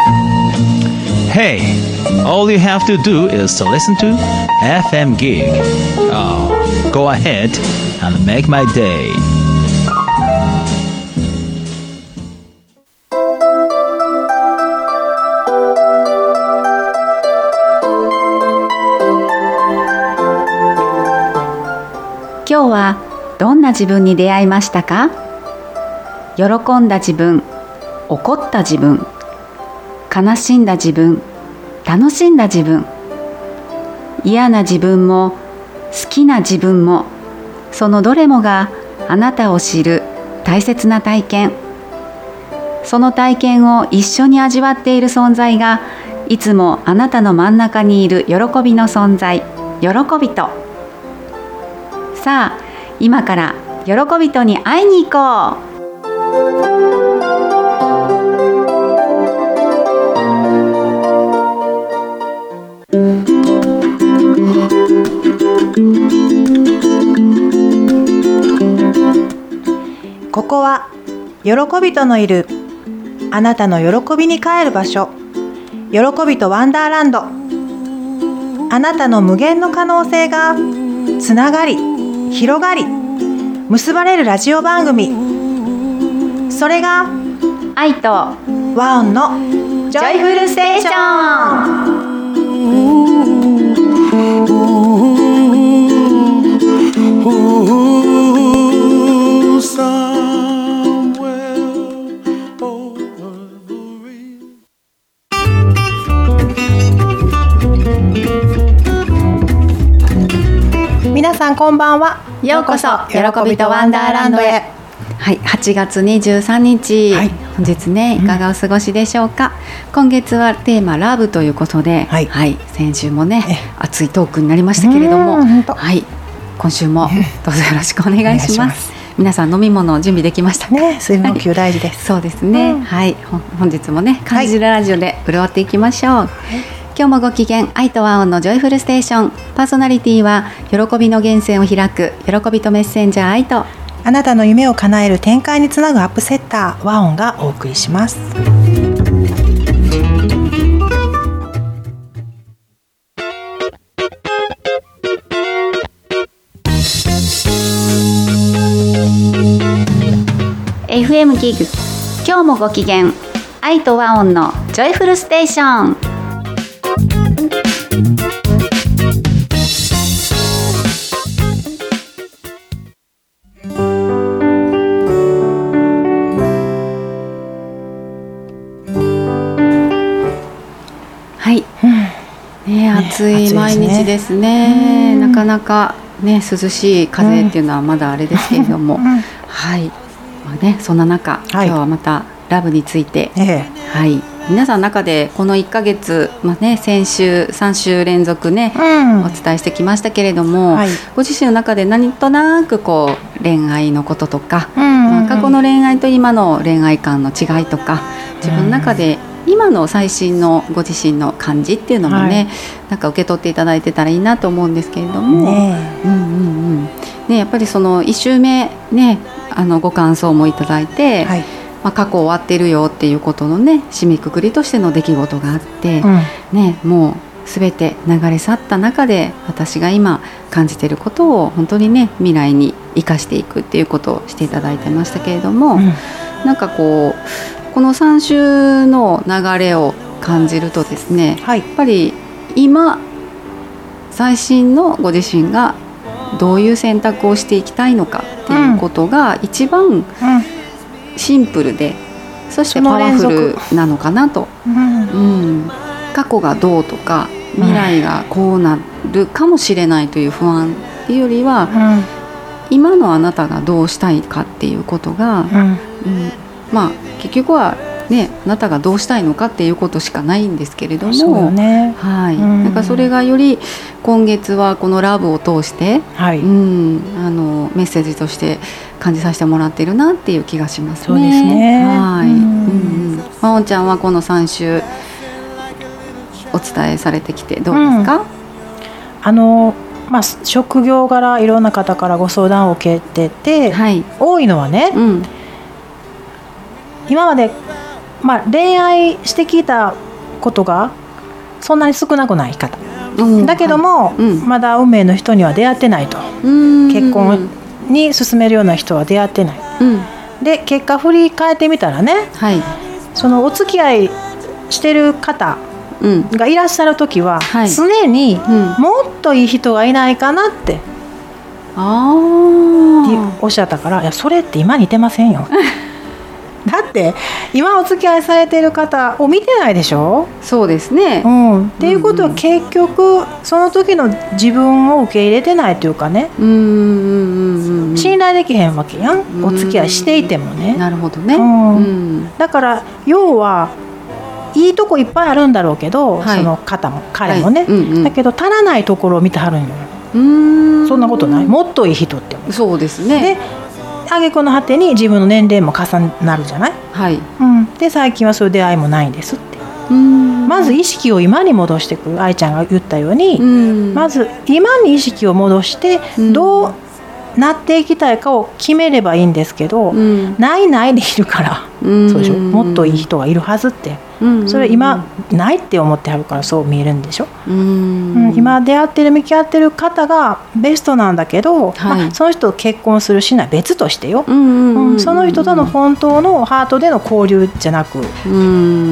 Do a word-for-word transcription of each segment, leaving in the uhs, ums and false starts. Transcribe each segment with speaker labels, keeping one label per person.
Speaker 1: Hey, all you have to do is to listen to エフエム Gig. Oh, go ahead and make my day.
Speaker 2: 今日はどんな自分に出会いましたか？喜んだ自分、怒った自分、悲しんだ自分、楽しんだ自分、嫌な自分も好きな自分も、そのどれもがあなたを知る大切な体験。その体験を一緒に味わっている存在が、いつもあなたの真ん中にいる喜びの存在、喜びと。さあ、今から喜びとに会いに行こう。
Speaker 3: ここは喜びとのいるあなたの喜びに帰る場所、喜びとワンダーランド。あなたの無限の可能性がつながり広がり結ばれるラジオ番組、それが
Speaker 2: 愛と
Speaker 3: 和音のジョイフルステーション。皆さんこんばんは。
Speaker 2: ようこそ喜びとワンダーランドへ。はい、はちがつにじゅうさんにち、はい、本日ねいかがお過ごしでしょうか。うん、今月はテーマラブということで、はいはい、先週もね熱いトークになりましたけれども、はい、今週もどうぞよろしくお願いします。皆さん飲み物準備できましたか？
Speaker 3: ね、水分補給大事です。
Speaker 2: そうですね、うん、はい、本日もね感じるラジオで潤っていきましょう。はい、今日もご機嫌、愛と和音のジョイフルステーション。パーソナリティは喜びの源泉を開く喜びとメッセンジャー愛と、
Speaker 3: あなたの夢を叶える展開につなぐアップセッター和音がお送りします。
Speaker 2: エフエム ギグ、今日もご機嫌、愛と和音のジョイフルステーション。はい、ね、暑い毎日ですね。なかなかね涼しい風っていうのはまだあれですけれども、はい、まあね、そんな中、はい、今日はまたラブについて、ええ、はい、皆さんの中でこのいっかげつ、まあね、先週さんしゅう連続ね、うん、お伝えしてきましたけれども、はい、ご自身の中で何となくこう恋愛のこととか、うんうんうん、まあ、過去の恋愛と今の恋愛観の違いとか、自分の中で今の最新のご自身の感じっていうのもね、はい、なんか受け取っていただいてたらいいなと思うんですけれども、ね、うんうんうんね、やっぱりそのいち週目ね、あのご感想もいただいて、はい、まあ、過去終わってるよっていうことのね締めくくりとしての出来事があって、うん、ね、もう全て流れ去った中で私が今感じていることを本当にね未来に生かしていくっていうことをしていただいてましたけれども、うん、なんかこうこのさん週の流れを感じるとですね、はい、やっぱり今最新のご自身がどういう選択をしていきたいのかっていうことが一番シンプルで、うん、そしてパワフルなのかなと、うんうん、過去がどうとか未来がこうなるかもしれないという不安っていうよりは、うん、今のあなたがどうしたいかっていうことが、うんうん、まあ結局はね、あなたがどうしたいのかっていうことしかないんですけれども、そうね、はい、うん、なんかそれがより今月はこのラブを通して、はい、うん、あのメッセージとして感じさせてもらっているなっていう気がしますね。
Speaker 3: そうですね、
Speaker 2: はい、うんうん、まおんちゃんはこのさん週お伝えされてきてどうですか？うん、
Speaker 3: あのまあ、職業柄いろんな方からご相談を受けてて、はい、多いのはね、うん、今までまあ、恋愛してきたことがそんなに少なくない方、うん、だけども、はいうん、まだ運命の人には出会ってないと、結婚に進めるような人は出会ってない、うん、で結果振り返ってみたらね、はい、そのお付き合いしてる方がいらっしゃる時は、うん、常にもっといい人がいないかなってあおっしゃったから、いやそれって今似てませんよだって今お付き合いされている方を見てないでしょ。
Speaker 2: そうですね、
Speaker 3: うん、っていうことは結局その時の自分を受け入れてないというかね、うんうんうん、信頼できへんわけやん、お付き合いしていてもね。
Speaker 2: なるほどね、
Speaker 3: うんうん、だから要はいいとこいっぱいあるんだろうけど、はい、その方も彼もね、はいうんうん、だけど足らないところを見てはるんよ。うーんそんなことない。もっといい人って
Speaker 2: そうですね。
Speaker 3: で挙句の果てに自分の年齢も重なるじゃない、はいうん、で最近はそういう出会いもないんですって。うんまず意識を今に戻してくる。愛ちゃんが言ったようにうんまず今に意識を戻してどうなっていきたいかを決めればいいんですけど、うん、ないないでいるからうんそうでしょ。もっといい人がいるはずって、うん、それ今ないって思ってはるからそう見えるんでしょ。うん、うん、今出会ってる向き合ってる方がベストなんだけど、はいまあ、その人と結婚するしない別としてよ、うんうんうん、その人との本当のハートでの交流じゃなく、うん、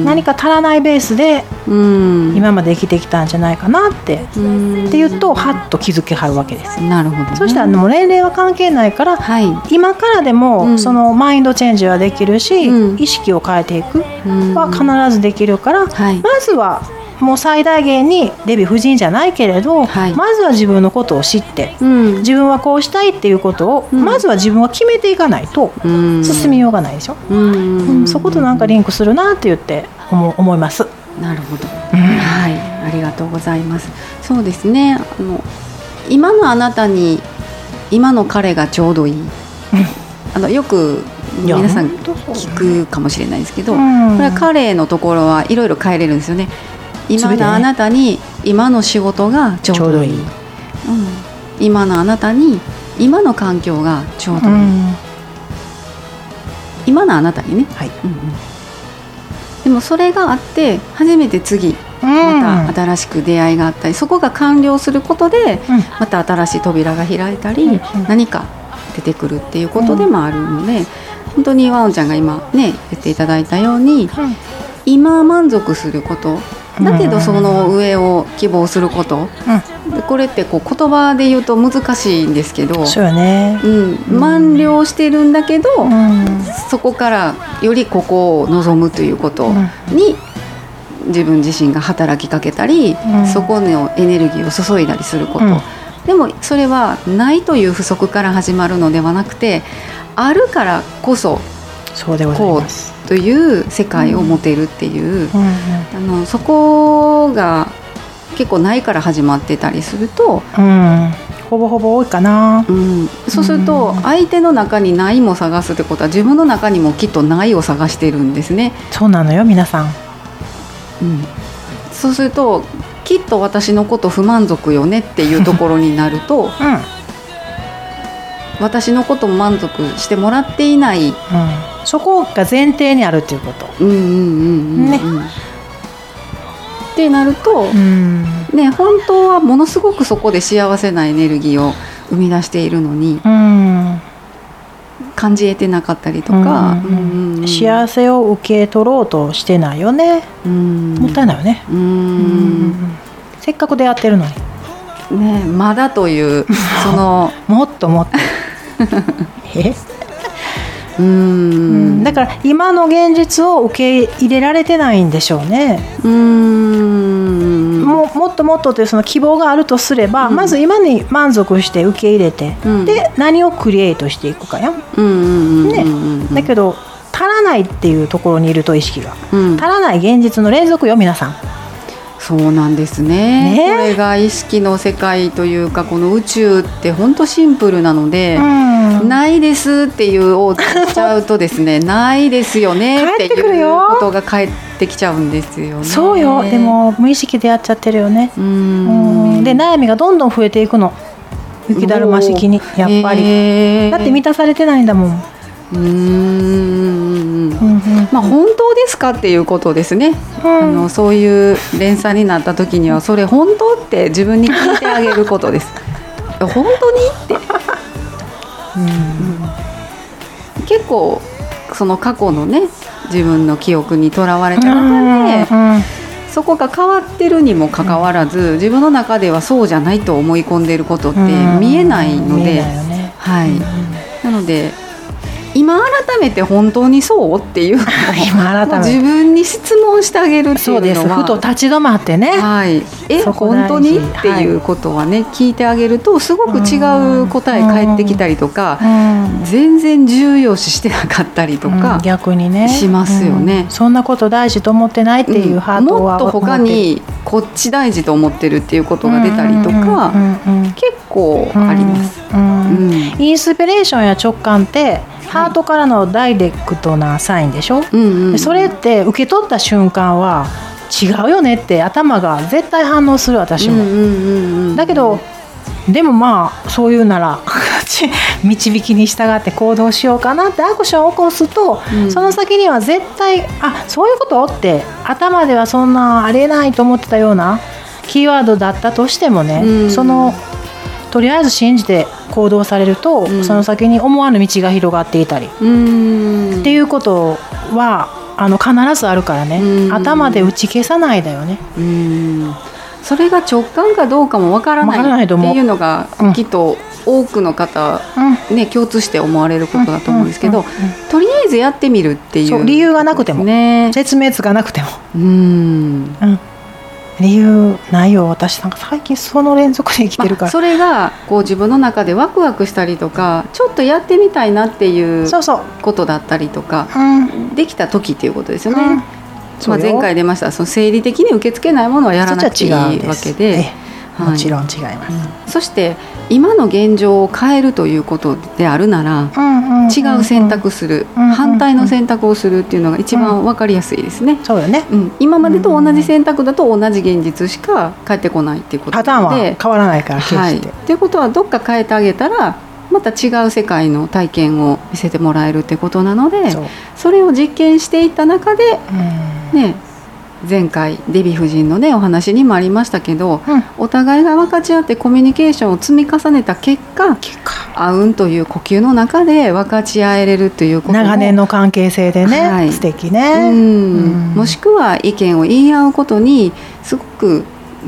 Speaker 3: 何か足らないベースで今まで生きてきたんじゃないかなって、うん、って言うとハッと気づきはるわけです。
Speaker 2: なるほど、ね、
Speaker 3: そしたらもう年齢は関係ないから、はい、今からでもそのマインドチェンジはできるし、うん、意識を変えていくは必ずできるから、はい、まずはもう最大限にデヴィ夫人じゃないけれど、はい、まずは自分のことを知って、うん、自分はこうしたいっていうことを、うん、まずは自分は決めていかないと進みようがないでしょ、うんうん、そことなんかリンクするなって言って思、思います。
Speaker 2: なるほど、うん、はい、ありがとうございます。そうですね、あの今のあなたに今の彼がちょうどいい、うん、あのよく皆さん聞くかもしれないですけど、うん、これは彼のところはいろいろ変えれるんですよね。今のあなたに今の仕事がちょうどいい、うん、今のあなたに今の環境がちょうどいい、うん、今のあなたにね、はいうんうん、でもそれがあって初めて次また新しく出会いがあったり、そこが完了することでまた新しい扉が開いたり、うん、何か出てくるっていうことでもあるので、本当にワオちゃんが今ね言っていただいたように、うん、今満足することだけどその上を希望すること、うん、これってこう言葉で言うと難しいんですけど、
Speaker 3: そうよね、
Speaker 2: うん、満了してるんだけど、うん、そこからよりここを望むということに自分自身が働きかけたり、うん、そこのエネルギーを注いだりすること、うん、でもそれはないという不足から始まるのではなくて、あるからこそ
Speaker 3: そうでございます。
Speaker 2: という世界を持てるっていう、うんうん、あのそこが結構ないから始まってたりすると、
Speaker 3: うん、ほぼほぼ多いかな、
Speaker 2: うん、そうすると相手の中にないも探すってことは自分の中にもきっとないを探してるんですね。
Speaker 3: そうなのよ皆さん、
Speaker 2: うん、そうするときっと私のこと不満足よねっていうところになると、うん、私のことも満足してもらっていない、うん
Speaker 3: そこが前提にあるっていうこと、
Speaker 2: うんうんうんうんね、ってなると、うんね、本当はものすごくそこで幸せなエネルギーを生み出しているのに、うん、感じ得てなかったりとか、うん
Speaker 3: うんうん、幸せを受け取ろうとしてないよね、うん、もったいないよね、うんうん、せっかく出会ってるの
Speaker 2: に、ね、まだというその
Speaker 3: もっともっとえうーんだから今の現実を受け入れられてないんでしょうね。うーん も, もっともっとというその希望があるとすれば、うん、まず今に満足して受け入れて、うん、で何をクリエイトしていくかや、ね、だけど足らないっていうところにいると意識が、うん、足らない現実の連続よ皆さん。
Speaker 2: そうなんです ね, ねこれが意識の世界というかこの宇宙って本当シンプルなので、うん、ないですっていうをしちゃうとですねないですよねっていうことが返ってきちゃうんですよね。
Speaker 3: そうよ。でも無意識でやっちゃってるよね。うんうんで悩みがどんどん増えていくの雪だるま式にやっぱりだって満たされてないんだもん。う
Speaker 2: うーん、うんうん、まあ本当ですかっていうことですね、うん、あのそういう連鎖になった時にはそれ本当って自分に聞いてあげることです本当にって、うんうん、結構その過去のね自分の記憶にとらわれた中で、うんうん、そこが変わってるにもかかわらず、うん、自分の中ではそうじゃないと思い込んでいることって見えないので、うん、見えないよね、はい、うん、なので今改めて本当にそうっていうのを今改め自分に質問してあげるっていうのは
Speaker 3: そうです。ふと立ち止まってね、
Speaker 2: はい、え本当にっていうことはね、はい、聞いてあげるとすごく違う答え返ってきたりとか、うん、全然重要視してなかったりとか、うん、
Speaker 3: 逆にね
Speaker 2: しますよね、
Speaker 3: うん、そんなこと大事と思ってないっていうハートは、
Speaker 2: うん、もっと他にこっち大事と思ってるっていうことが出たりとか、結構あります、うん
Speaker 3: うんうん、インスピレーションや直感ってハートからのダイレクトなサインでしょ、うんうんうん、それって受け取った瞬間は違うよねって頭が絶対反応する。私も、うんうんうんうん、だけどでもまあそういうなら導きに従って行動しようかなってアクションを起こすと、うん、その先には絶対あそういうことって頭ではそんなありえないと思ってたようなキーワードだったとしてもね、うん、そのとりあえず信じて行動されると、うん、その先に思わぬ道が広がっていたり、うん、っていうことはあの必ずあるからね、うん、頭で打ち消さないだよね、
Speaker 2: うん、それが直感かどうかもわからないっていうのが、うん、きっと多くの方、うんね、共通して思われることだと思うんですけど、うんうんうんうん、とりあえずやってみるっていう、
Speaker 3: そう理由がなくても、ね、説明がなくても、うん、うん理由ないよ。私なんか最近その連続で生きてるから、まあ、そ
Speaker 2: れがこう自分の中でワクワクしたりとかちょっとやってみたいなっていうことだったりとか、そうそう、うん、できた時っていうことですよね、うん、まあ、前回出ましたその生理的に受け付けないものはやらなくていいわけで、
Speaker 3: はい、もちろん違います、
Speaker 2: うん、そして今の現状を変えるということであるなら、うんうんうんうん、違う選択する、うんうんうん、反対の選択をするっていうのが一番分かりやすいですね、
Speaker 3: うん、そうよね、
Speaker 2: うん、今までと同じ選択だと同じ現実しか返ってこないっていうことで、
Speaker 3: パターンは変わらないから決して、はい、
Speaker 2: っていうことはどっか変えてあげたらまた違う世界の体験を見せてもらえるってことなので、 そ, それを実験していった中で、うん、ね、前回デヴィ夫人のねお話にもありましたけど、うん、お互いが分かち合ってコミュニケーションを積み重ねた結果、結果あうんという呼吸の中で分かち合えれるということも
Speaker 3: 長年の関係性でね、はい、素敵ね、
Speaker 2: うんうん、もしくは意見を言い合うことにすごく、うん、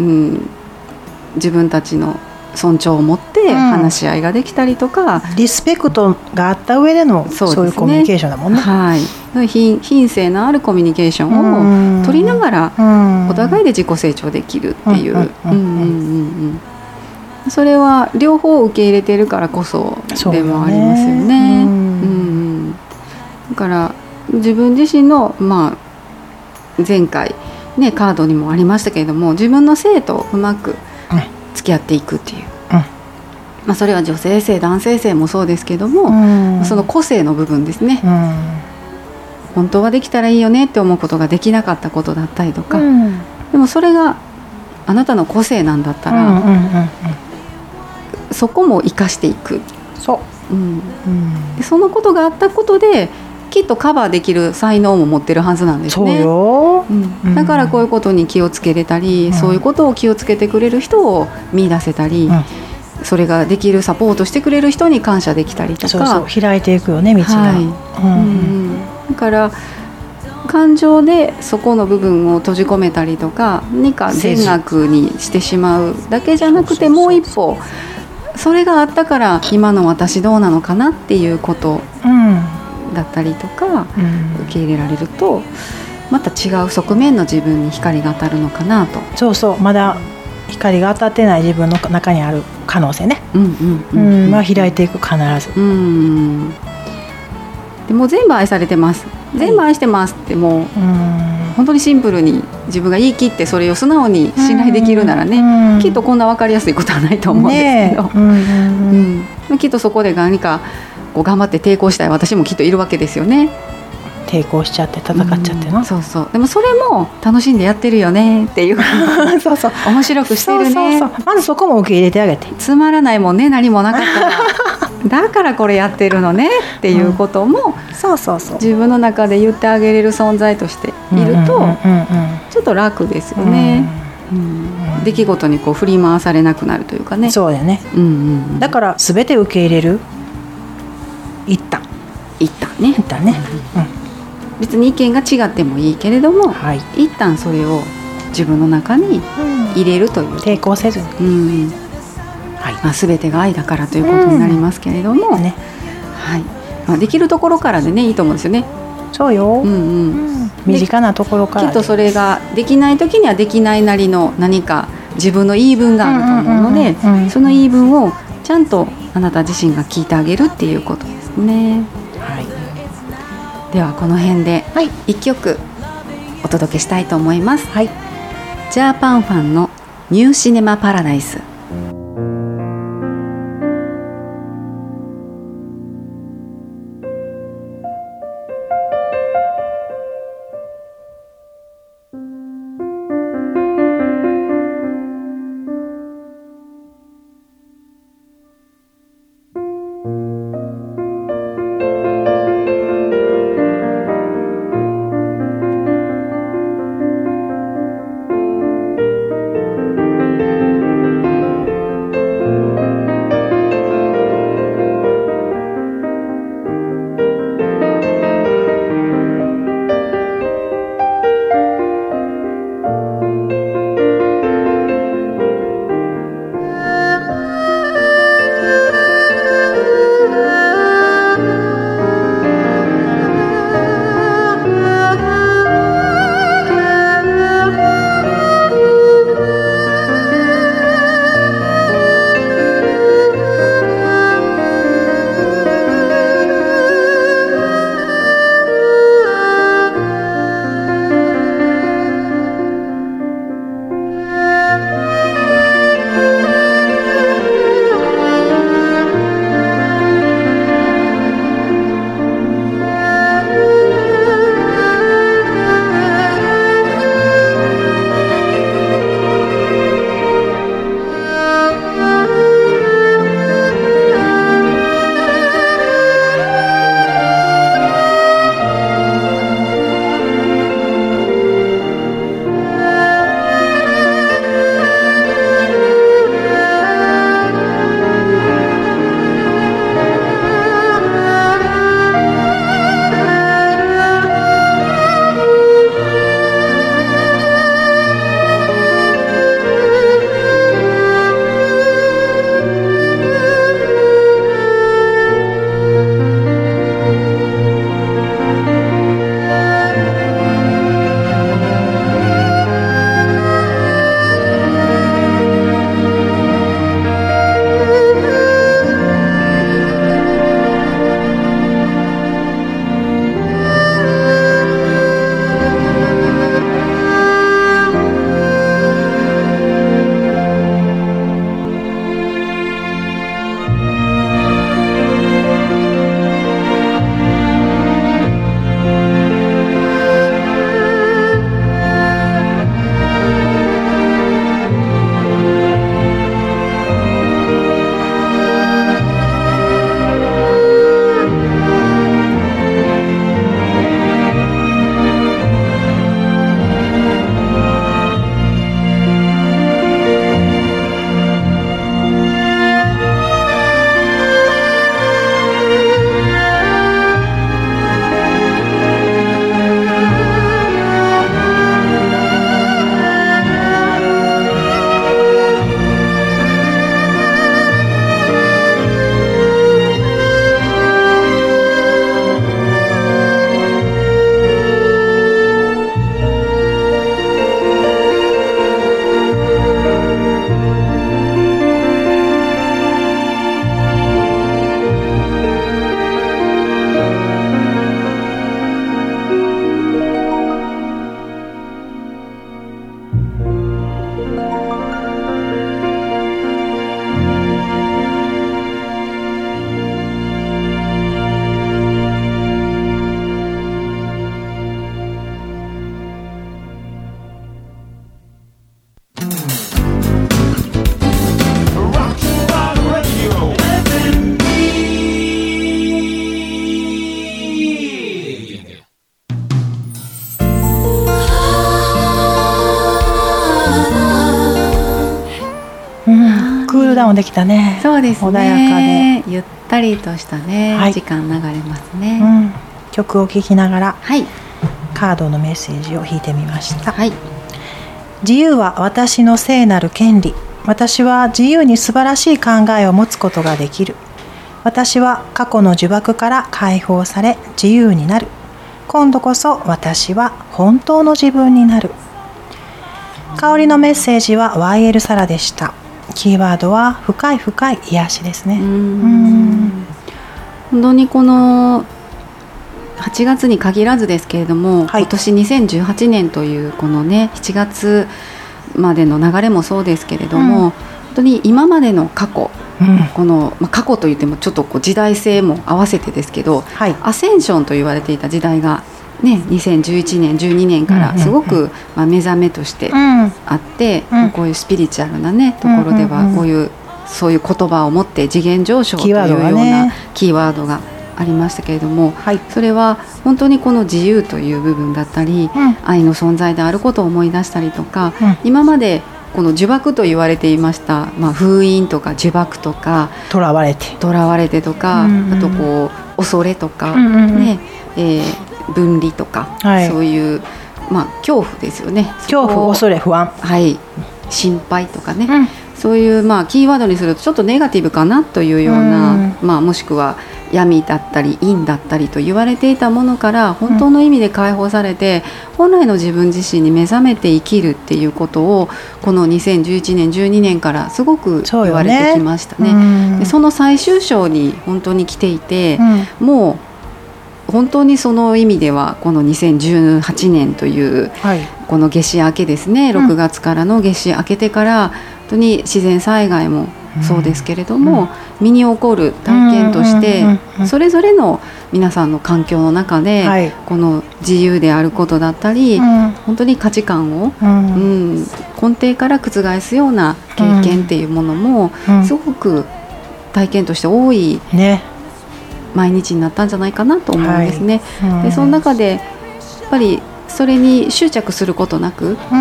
Speaker 2: 自分たちの尊重を持って話し合いができたりとか、
Speaker 3: うん、リスペクトがあった上での そうですね、そういうコミュニケーションだもんね、
Speaker 2: はい、品, 品性のあるコミュニケーションを取りながらお互いで自己成長できるっていうそれは両方受け入れているからこそでもありますよね、うんうん、だから自分自身の、まあ、前回、ね、カードにもありましたけれども自分の性とうまく付き合っていくっていう、うん、まあ、それは女性性男性性もそうですけども、うん、その個性の部分ですね、うん、本当はできたらいいよねって思うことができなかったことだったりとか、うん、でもそれがあなたの個性なんだったら、うんうんうんうん、そこも生かしていく、
Speaker 3: そう、うん
Speaker 2: うん、でそのことがあったことできっとカバーできる才能も持ってるはずなんですね。
Speaker 3: そうよ、
Speaker 2: うん、だからこういうことに気をつけれたり、うん、そういうことを気をつけてくれる人を見出せたり、うん、それができるサポートしてくれる人に感謝できたりとか、
Speaker 3: そうそう開いていくよね道が、はい、うん
Speaker 2: うん、だから感情でそこの部分を閉じ込めたりとか何か善悪にしてしまうだけじゃなくてもう一歩それがあったから今の私どうなのかなっていうことだったりとか、うん、受け入れられるとまた違う側面の自分に光が当たるのかなと。
Speaker 3: そうそう、まだ光が当たってない自分の中にある可能性ね、うんうんうんうん、まあ、開いていく必ず、うん、
Speaker 2: でも全部愛されてます、全部愛してますってもう、うん、本当にシンプルに自分が言い切ってそれを素直に信頼できるならね、うん、きっとこんな分かりやすいことはないと思うんですけど、ね、うんうんうん、きっとそこで何かこう頑張って抵抗したい私もきっといるわけですよね。
Speaker 3: 抵抗しちゃって戦っちゃってな、
Speaker 2: うん、そうそう、でもそれも楽しんでやってるよねっていうそうそう面白くしてるね、
Speaker 3: そうそうそう、まずそこも受け入れてあげて、
Speaker 2: つまらないもんね何もなかったらだからこれやってるのねっていうことも、
Speaker 3: うん、そうそうそう
Speaker 2: 自分の中で言ってあげれる存在としているとちょっと楽ですよね、うんうん、出来事にこう振り回されなくなるというかね。
Speaker 3: そうやね、うんうん、だから全て受け入れる、一旦
Speaker 2: 一旦ね
Speaker 3: 一旦ね、うん、
Speaker 2: 別に意見が違ってもいいけれども、はい、一旦それを自分の中に入れるという、うん、
Speaker 3: 抵抗せずに、
Speaker 2: うんはいまあ、全てが愛だからということになりますけれども、うんねはいまあ、できるところからでねいいと思うんですよね。
Speaker 3: そうよ、うんうん、身近なところから
Speaker 2: きっとそれができない時にはできないなりの何か自分の言い分があると思うので、その言い分をちゃんとあなた自身が聞いてあげるっていうことですね、はい、ではこの辺でいっきょくお届けしたいと思います、はい、ジャーパンファンのニューシネマパラダイス。
Speaker 3: ーダウンできたね。
Speaker 2: そうですね。
Speaker 3: 穏やかで
Speaker 2: ゆったりとしたね、
Speaker 3: はい、
Speaker 2: 時間流れますね、
Speaker 3: うん、曲を聴きながら、
Speaker 2: はい、
Speaker 3: カードのメッセージを引いてみました。
Speaker 2: はい、
Speaker 3: 自由は私の聖なる権利。私は自由に素晴らしい考えを持つことができる。私は過去の呪縛から解放され自由になる。今度こそ私は本当の自分になる。香りのメッセージは ワイエル サラでした。キーワードは深い深い癒しですね。
Speaker 2: うーん、本当にこのはちがつに限らずですけれども、はい、今年にせんじゅうはちねんというこのねしちがつまでの流れもそうですけれども、うん、本当に今までの過去、うん、この、まあ、過去といってもちょっとこう時代性も合わせてですけど、はい、アセンションと言われていた時代が、ね、にせんじゅういちねんじゅうにねんからすごく、まあ、目覚めとしてあって、うん、こういうスピリチュアルな、ね、ところではこういうそういう言葉を持って次元上昇というようなキーワードがありましたけれども、はい、それは本当にこの自由という部分だったり、うん、愛の存在であることを思い出したりとか、うん、今までこの呪縛と言われていました、まあ、封印とか呪縛とか
Speaker 3: 囚われて
Speaker 2: 囚われてとか、うんうん、あとこう恐れとか、うんうんうんねえー、分離とか、はい、そういう、まあ、恐怖ですよね。
Speaker 3: 恐怖、恐れ、不安、
Speaker 2: はい、心配とかね、うん、そういう、まあ、キーワードにするとちょっとネガティブかなというような、うん、まあ、もしくは闇だったり陰だったりと言われていたものから本当の意味で解放されて、うん、本来の自分自身に目覚めて生きるっていうことをこのにせんじゅういちねんじゅうにねんからすごく言われてきましたね。 そ, ね、うん、でその最終章に本当に来ていて、うん、もう本当にその意味ではこのにせんじゅうはちねんという、はい、この夏至明けですね、ろくがつからの夏至明けてから本当に自然災害もそうですけれども、うん、身に起こる体験としてそれぞれの皆さんの環境の中で、はい、この自由であることだったり、うん、本当に価値観を、うんうん、根底から覆すような経験っていうものもすごく体験として多い毎日になったんじゃないかなと思うんですね。はい、うん、でその中でやっぱりそれに執着することなく、うん、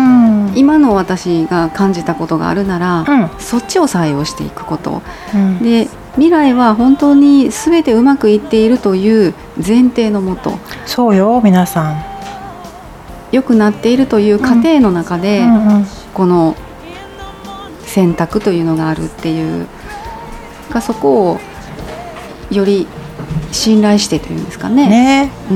Speaker 2: 今の私が感じたことがあるなら、うん、そっちを採用していくこと、うん、で未来は本当に全てうまくいっているという前提のもと、
Speaker 3: そうよ皆さん
Speaker 2: 良くなっているという過程の中で、うんうんうん、この選択というのがあるっていうか、そこをより信頼してというんですかね。ね、うん、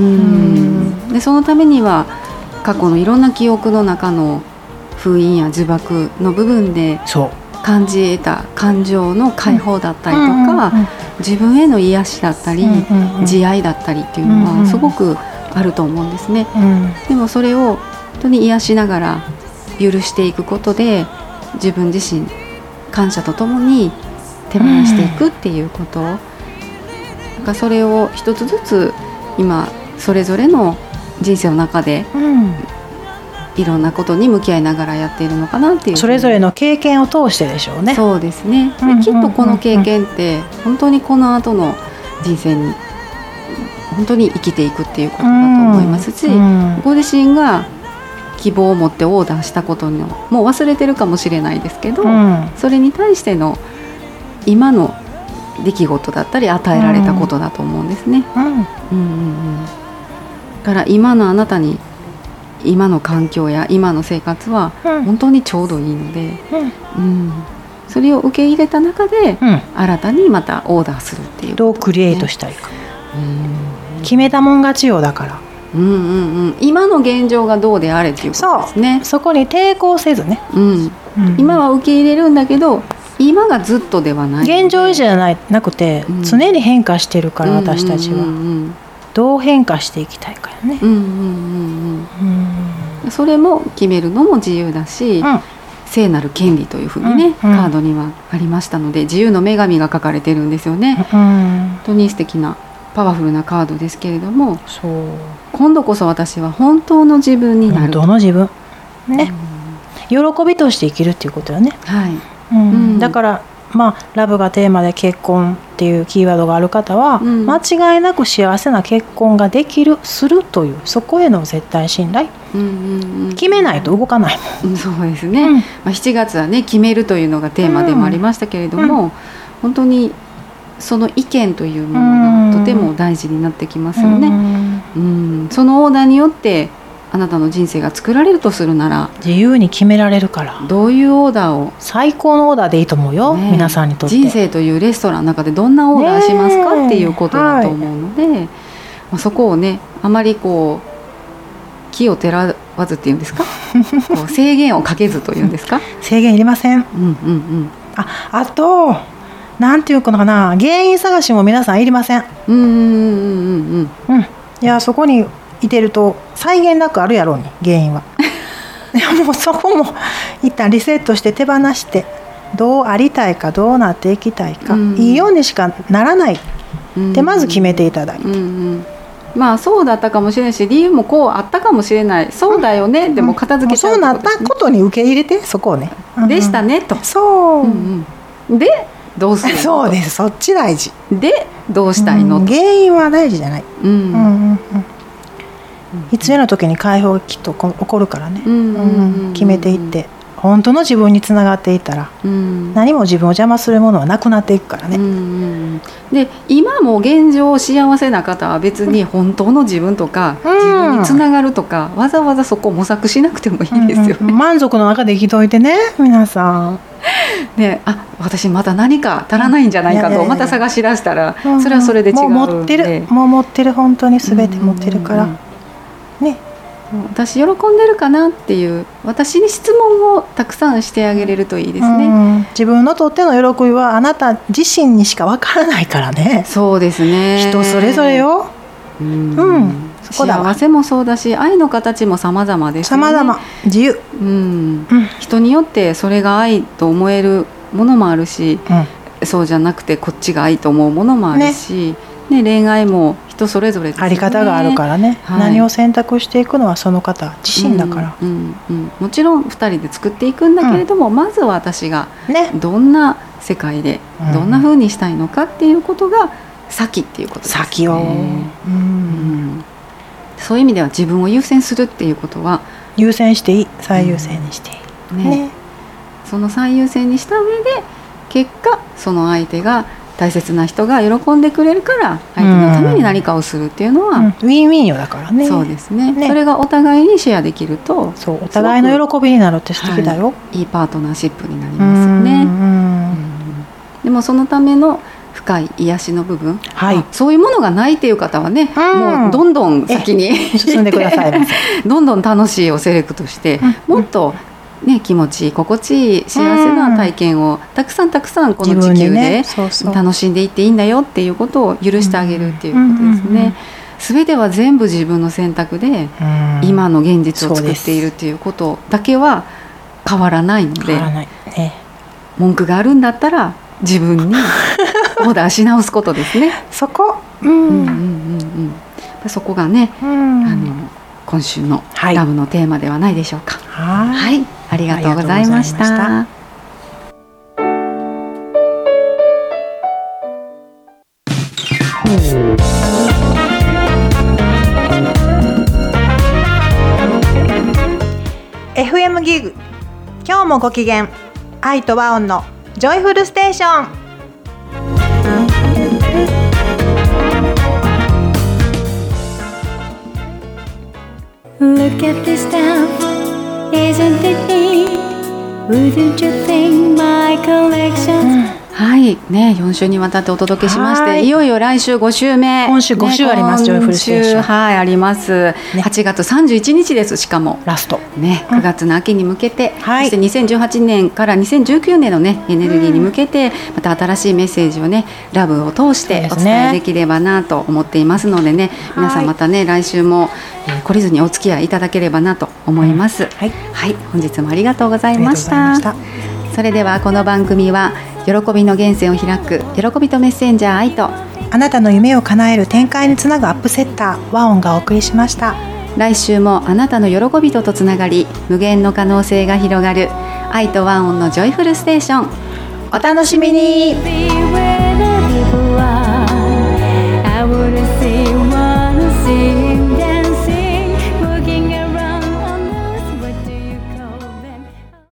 Speaker 2: でそのためには過去のいろんな記憶の中の封印や呪縛の部分で感じ得た感情の解放だったりとか、うんうんうん、自分への癒しだったり、うんうんうん、慈愛だったりっていうのはすごくあると思うんですね。うん、でもそれを本当に癒しながら許していくことで自分自身感謝とともに手放していくっていうこと、うん、なんかそれを一つずつ今それぞれの人生の中で、うん、いろんなことに向き合いながらやっているのかなっていう、
Speaker 3: それぞれの経験を通してでしょうね。
Speaker 2: そうですね。で、きっとこの経験って本当にこの後の人生に本当に生きていくっていうことだと思いますし、うんうん、ご自身が希望を持ってオーダーしたことのもう忘れてるかもしれないですけど、うん、それに対しての今の出来事だったり与えられたことだと思うんですね。うんうんうんうん、だから今のあなたに今の環境や今の生活は本当にちょうどいいので、うんうん、それを受け入れた中で、うん、新たにまたオーダーするっていう、ね、
Speaker 3: どうクリエイトしたいか、うん、決めたもん勝ちよ。だから、
Speaker 2: うんうんうん、今の現状がどうであれっていうことですね。
Speaker 3: そ, そこに抵抗せずね、うん
Speaker 2: うん、今は受け入れるんだけど今がずっとではない、
Speaker 3: 現状維持じゃないなくて、うん、常に変化してるから、私たちは、うんうんうんうん、どう変化していきたいかよね、うんうんうん
Speaker 2: うん、それも決めるのも自由だし、うん、聖なる権利というふうにね、うんうん、カードにはありましたので、自由の女神が書かれてるんですよね、うん、本当に素敵なパワフルなカードですけれども、そう今度こそ私は本当の自分になる、
Speaker 3: 本当の自分ね、うん、喜びとして生きるっていうことよね。はい、うんうん、だからまあラブがテーマで結婚っていうキーワードがある方は、
Speaker 2: うん、
Speaker 3: 間違いなく幸せな結婚ができるするというそこへの絶対信頼、うんうんうん、決めないと動かないもん、
Speaker 2: うん、そうですね、うん、まあ、しちがつはね決めるというのがテーマでもありましたけれども、うん、本当にその意見というものがとても大事になってきますよね、うんうん、そのオーダーによってあなたの人生が作られるとするなら
Speaker 3: 自由に決められるから、
Speaker 2: どういうオーダーを、
Speaker 3: 最高のオーダーでいいと思うよ、ね、皆さんにとって
Speaker 2: 人生というレストランの中でどんなオーダーしますかっていうことだと思うので、はい、まあ、そこをねあまりこう気をてらわずっていうんですかこう制限をかけずというんですか
Speaker 3: 制限いりません、
Speaker 2: うんうんうん、
Speaker 3: あ, あとなんていうのかな、原因探しも皆さんいりません。
Speaker 2: うんうんうんうん
Speaker 3: うん、いやそこにいてると際限なくあるやろうに原因はいやもうそこも一旦リセットして手放してどうありたいかどうなっていきたいか、うん、いいようにしかならないってまず決めていただいて、うんうん、
Speaker 2: まあそうだったかもしれないし理由もこうあったかもしれない、そうだよね、うん、でも片付けちゃう、
Speaker 3: そうなったことに受け入れてそこをね、
Speaker 2: うんうん、でしたねと、
Speaker 3: そう、
Speaker 2: うんうん、でどうするの
Speaker 3: そうです、そっち大事
Speaker 2: でどうしたいの、
Speaker 3: うん、原因は大事じゃない、うんうんうんうん、必要な時に解放がきっと起こるからね、うんうんうんうん、決めていって本当の自分につながっていったら、うん、何も自分を邪魔するものはなくなっていくからね、うんうん、
Speaker 2: で今も現状幸せな方は別に本当の自分とか、うん、自分につながるとかわざわざそこを模索しなくてもいいですよね、うんうん、
Speaker 3: 満足の中で生きといてね皆さん
Speaker 2: ね、あ私また何か足らないんじゃないかとまた探し出したら、うん、それはそれで違うんで、
Speaker 3: もう持ってるもう持ってる本当に全て持ってるから、うんうんうん、ね、
Speaker 2: 私喜んでるかなっていう私に質問をたくさんしてあげれるといいですね、うん、
Speaker 3: 自分のとっての喜びはあなた自身にしかわからないからね。
Speaker 2: そうですね、
Speaker 3: 人それぞれよ、うん、うん、そこだわ。
Speaker 2: 幸せもそうだし愛の形も様々ですよね。
Speaker 3: 様々自由、
Speaker 2: うんうん、人によってそれが愛と思えるものもあるし、うん、そうじゃなくてこっちが愛と思うものもあるし、ねね、恋愛も人それぞれですよね。
Speaker 3: あり方があるからね、はい、何を選択していくのはその方自身だから、
Speaker 2: うんうんうん、もちろんふたりで作っていくんだけれども、うん、まずは私がどんな世界でどんな風にしたいのかっていうことが先っていうことですね。
Speaker 3: 先を、うん
Speaker 2: うん、そういう意味では自分を優先するっていうことは
Speaker 3: 優先していい、最優先にしていい、うんね
Speaker 2: ね、その最優先にした上で結果その相手が大切な人が喜んでくれるから相手のために何かをするっていうのは、うんうん、
Speaker 3: ウィンウィンよだからね。
Speaker 2: そうですね、ね、それがお互いにシェアできると
Speaker 3: そうお互いの喜びになるって素敵だよ、
Speaker 2: はい、いいパートナーシップになりますよね。うんうん、でもそのための深い癒しの部分、はい、そういうものがないっていう方はね、うん、もうどんどん先に
Speaker 3: 進んでください
Speaker 2: どんどん楽しいをセレクトして、うん、もっとね、気持ちいい心地いい幸せな体験をたくさんたくさんこの地球で楽しんでいっていいんだよっていうことを許してあげるっていうことですね。全ては全部自分の選択で今の現実を作っているっていうことだけは変わらないので、変わらない、ね、文句があるんだったら自分にオーダーし直すことですね。
Speaker 3: そこ、
Speaker 2: うんうんうんうん、そこがね、うん、あの今週のラブのテーマではないでしょうか。はい、はい、ありがとうございました。
Speaker 3: エフエム ギグ、今日もご機嫌、愛と和音のジョイフルステーション。
Speaker 4: Look at this stuff, isn't it neat? Wouldn't you think my collection?
Speaker 2: はいね、よん週にわたってお届けしまして、 い, いよいよ来週ご週目、
Speaker 3: 今週ご週あります、ね、ジョイフルステーション、
Speaker 2: はい、あります、ね、はちがつさんじゅういちにちです。しかも
Speaker 3: ラスト、
Speaker 2: ね、くがつの秋に向けて、
Speaker 3: うん、
Speaker 2: そしてにせんじゅうはちねんからにせんじゅうきゅうねんの、ね、エネルギーに向けて、また新しいメッセージをねラブを通してお伝えできればなと思っていますのでね、皆さんまたね来週も、えー、懲りずにお付き合いいただければなと思います、うん、はい、はい、本日もありがとうございました。それではこの番組は喜びの源泉を開く喜びとメッセンジャー愛と、
Speaker 3: あなたの夢を叶える展開につなぐアップセッター和音がお送りしました。
Speaker 2: 来週もあなたの喜びととつながり無限の可能性が広がる愛と和音のジョイフルステーション、お楽しみに。